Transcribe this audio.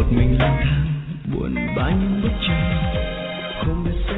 mình lang thang buồn bã những bước chân không biết